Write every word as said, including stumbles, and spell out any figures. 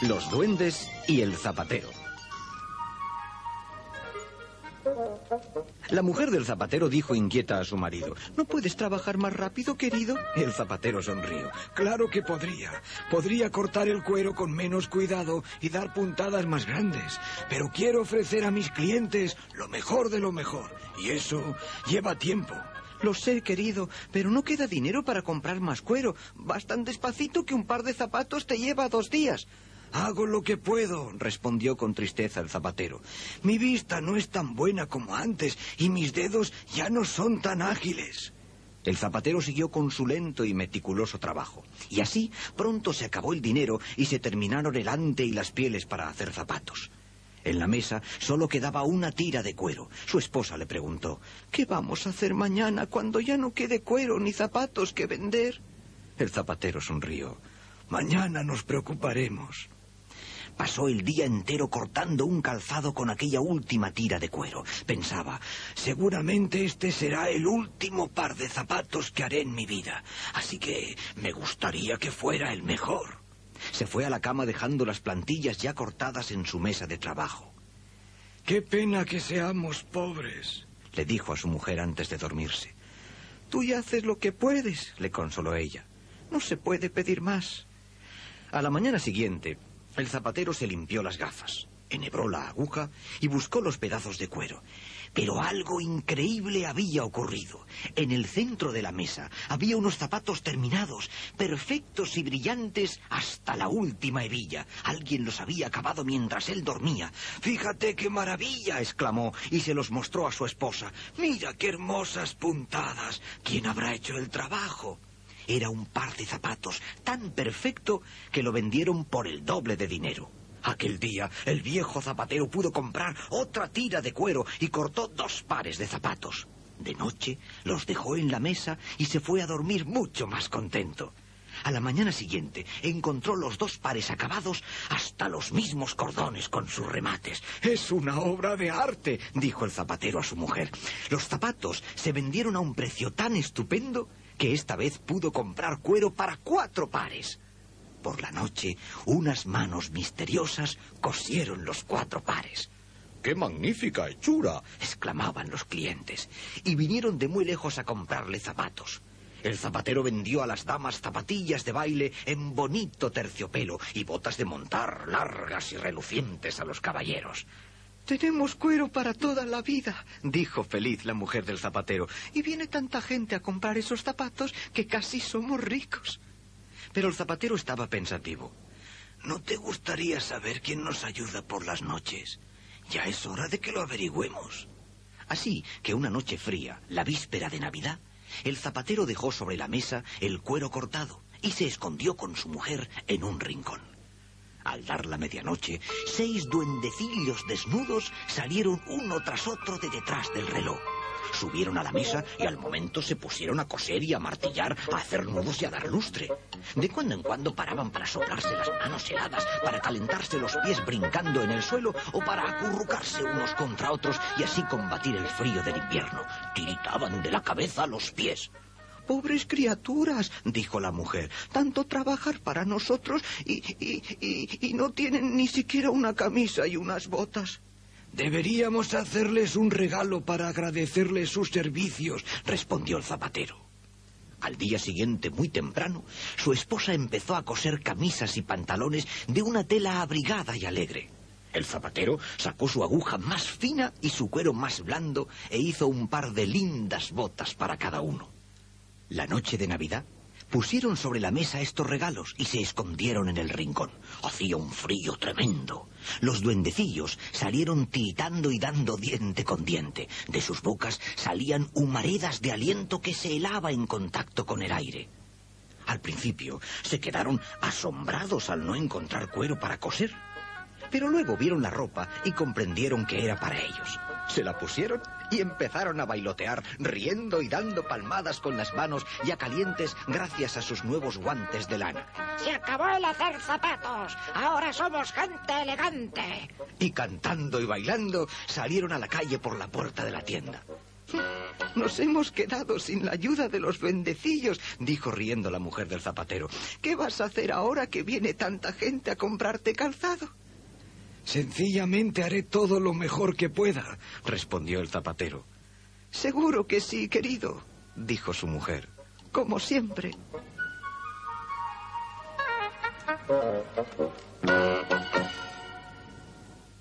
Los duendes y el zapatero. La mujer del zapatero dijo inquieta a su marido: ¿No puedes trabajar más rápido, querido? El zapatero sonrió. Claro que podría. Podría cortar el cuero con menos cuidado y dar puntadas más grandes. Pero quiero ofrecer a mis clientes lo mejor de lo mejor. Y eso lleva tiempo. Lo sé, querido, pero no queda dinero para comprar más cuero. Vas tan despacito que un par de zapatos te lleva dos días. Hago lo que puedo, respondió con tristeza el zapatero. Mi vista no es tan buena como antes y mis dedos ya no son tan ágiles. El zapatero siguió con su lento y meticuloso trabajo. Y así pronto se acabó el dinero y se terminaron el ante y las pieles para hacer zapatos. En la mesa solo quedaba una tira de cuero. Su esposa le preguntó: ¿Qué vamos a hacer mañana cuando ya no quede cuero ni zapatos que vender? El zapatero sonrió. Mañana nos preocuparemos. Pasó el día entero cortando un calzado con aquella última tira de cuero. Pensaba: seguramente este será el último par de zapatos que haré en mi vida, así que me gustaría que fuera el mejor. Se fue a la cama dejando las plantillas ya cortadas en su mesa de trabajo. Qué pena que seamos pobres, le dijo a su mujer antes de dormirse. Tú ya haces lo que puedes, le consoló ella. No se puede pedir más. A la mañana siguiente, el zapatero se limpió las gafas, enhebró la aguja y buscó los pedazos de cuero. Pero algo increíble había ocurrido. En el centro de la mesa había unos zapatos terminados, perfectos y brillantes hasta la última hebilla. Alguien los había acabado mientras él dormía. «¡Fíjate qué maravilla!», exclamó, y se los mostró a su esposa. «¡Mira qué hermosas puntadas! ¿Quién habrá hecho el trabajo?». Era un par de zapatos tan perfecto que lo vendieron por el doble de dinero. Aquel día, el viejo zapatero pudo comprar otra tira de cuero y cortó dos pares de zapatos. De noche, los dejó en la mesa y se fue a dormir mucho más contento. A la mañana siguiente, encontró los dos pares acabados, hasta los mismos cordones con sus remates. «Es una obra de arte», dijo el zapatero a su mujer. Los zapatos se vendieron a un precio tan estupendo que esta vez pudo comprar cuero para cuatro pares. Por la noche, unas manos misteriosas cosieron los cuatro pares. ¡Qué magnífica hechura!, exclamaban los clientes, y vinieron de muy lejos a comprarle zapatos. El zapatero vendió a las damas zapatillas de baile en bonito terciopelo y botas de montar largas y relucientes a los caballeros. «Tenemos cuero para toda la vida», dijo feliz la mujer del zapatero, «y viene tanta gente a comprar esos zapatos que casi somos ricos». Pero el zapatero estaba pensativo. «¿No te gustaría saber quién nos ayuda por las noches? Ya es hora de que lo averigüemos». Así que una noche fría, la víspera de Navidad, el zapatero dejó sobre la mesa el cuero cortado y se escondió con su mujer en un rincón. Al dar la medianoche, seis duendecillos desnudos salieron uno tras otro de detrás del reloj. Subieron a la mesa y al momento se pusieron a coser y a martillar, a hacer nudos y a dar lustre. De cuando en cuando paraban para soplarse las manos heladas, para calentarse los pies brincando en el suelo o para acurrucarse unos contra otros y así combatir el frío del invierno. Tiritaban de la cabeza a los pies. «Pobres criaturas», dijo la mujer, «tanto trabajar para nosotros y, y, y, y no tienen ni siquiera una camisa y unas botas». «Deberíamos hacerles un regalo para agradecerles sus servicios», respondió el zapatero. Al día siguiente, muy temprano, su esposa empezó a coser camisas y pantalones de una tela abrigada y alegre. El zapatero sacó su aguja más fina y su cuero más blando e hizo un par de lindas botas para cada uno. La noche de Navidad pusieron sobre la mesa estos regalos y se escondieron en el rincón. Hacía un frío tremendo. Los duendecillos salieron tiritando y dando diente con diente. De sus bocas salían humaredas de aliento que se helaba en contacto con el aire. Al principio se quedaron asombrados al no encontrar cuero para coser. Pero luego vieron la ropa y comprendieron que era para ellos. Se la pusieron y empezaron a bailotear, riendo y dando palmadas con las manos ya calientes gracias a sus nuevos guantes de lana. ¡Se acabó el hacer zapatos! ¡Ahora somos gente elegante! Y cantando y bailando salieron a la calle por la puerta de la tienda. Nos hemos quedado sin la ayuda de los duendecillos, dijo riendo la mujer del zapatero. ¿Qué vas a hacer ahora que viene tanta gente a comprarte calzado? Sencillamente haré todo lo mejor que pueda, respondió el zapatero. Seguro que sí, querido, dijo su mujer. Como siempre.